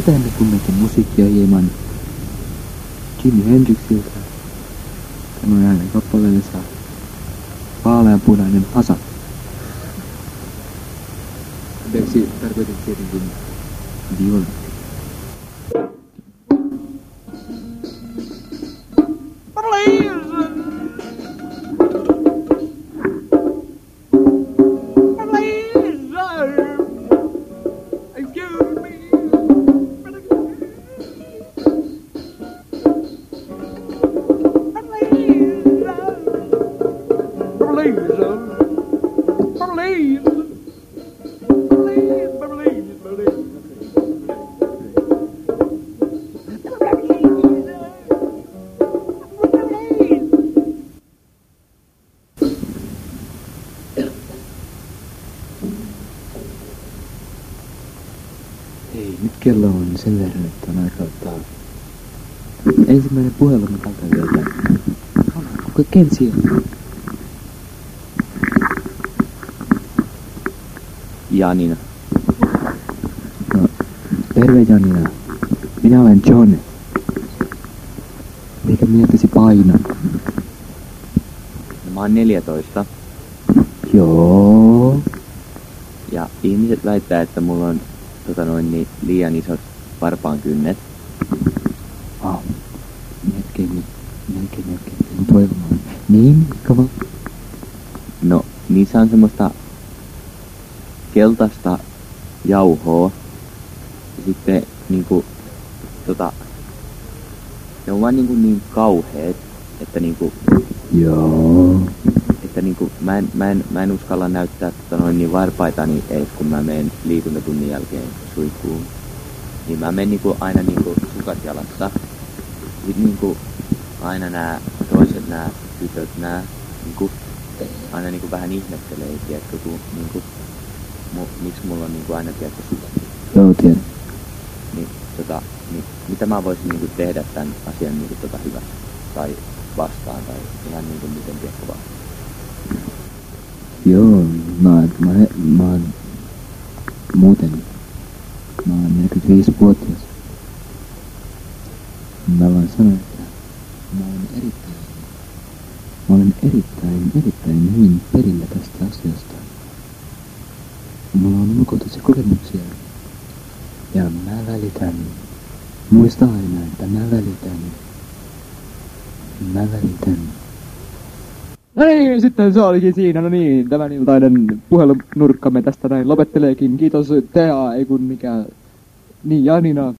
Sitä me kummemmin musiikkia hieman Jimi Hendrixiltä. Tämä äänen kappaleellessa vaaleanpunainen asa. Anteeksi, tarkoitin tietenkin viola. Hei, nyt kello on sen verran, että on aika ottaa ensimmäinen puhelumme tältä yöltä. Kuka kensi on? Janina. No, terve Janina. Minä olen John. Mikä miettäisi painaa? Mä oon 14. Joo. Ja ihmiset väittää, että mulla on niin liian isot varpaankynnet. Melkein toivomaan. Niin, kama. No, niissä on semmoista keltaista jauhoa. Ja sitten niinku ne on vaan niin kauheet, että Joo. että mä en uskalla näyttää niin varpaitani ees, kun mä menen liikuntatunnin jälkeen suihkuun. Niin mä menen aina sukat jalassa. Sitten aina nää toiset nää tytöt nää aina vähän ihmettelee, tiedätkö, kun miksi mulla on aina tiedätkö sukat. Joo, tiedän. Niin mitä mä voisin tehdä tän asian hyvä tai vastaan tai ihan miten tiedätkö vaan. Joo, mä oon muuten, mä oon 45-vuotias. Mä vaan sanon, että mä olen erittäin hyvin perillä tästä asiasta. Mulla on ulkoisia kokemuksia. Ja mä välitän. Muista aina, että mä välitän. No niin, sitten se olikin siinä. No niin, tämän iltainen puhelunurkkamme tästä näin lopetteleekin. Kiitos Tea, ei kun mikä. Niin, Janina.